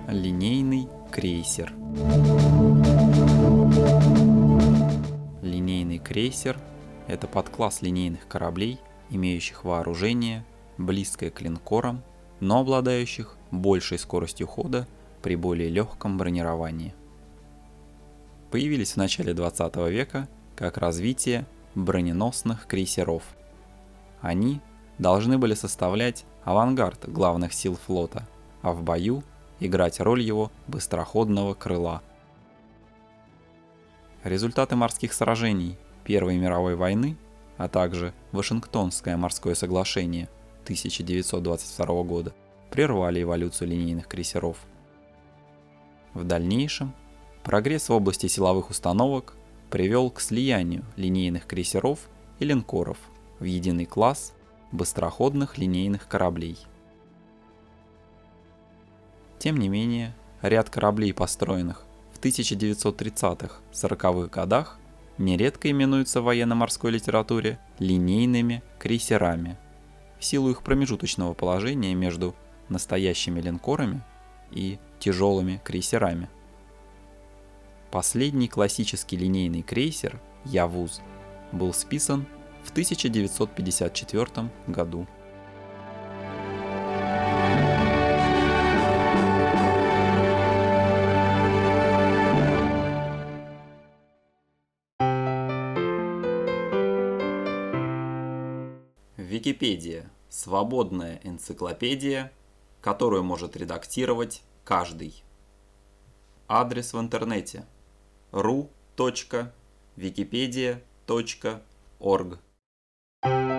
Линейный крейсер. Линейный крейсер – это подкласс линейных кораблей, имеющих вооружение, близкое к линкорам, но обладающих большей скоростью хода при более легком бронировании. Появились в начале 20 века как развитие броненосных крейсеров. Они должны были составлять авангард главных сил флота, а в бою играть роль его быстроходного крыла. Результаты морских сражений Первой мировой войны, а также Вашингтонское морское соглашение 1922 года прервали эволюцию линейных крейсеров. В дальнейшем прогресс в области силовых установок привел к слиянию линейных крейсеров и линкоров в единый класс быстроходных линейных кораблей. Тем не менее, ряд кораблей, построенных в 1930-40-х годах, нередко именуются в военно-морской литературе линейными крейсерами в силу их промежуточного положения между настоящими линкорами и тяжелыми крейсерами. Последний классический линейный крейсер «Явуз» был списан в 1954 году. Википедия – свободная энциклопедия, которую может редактировать каждый. Адрес в интернете ru.wikipedia.org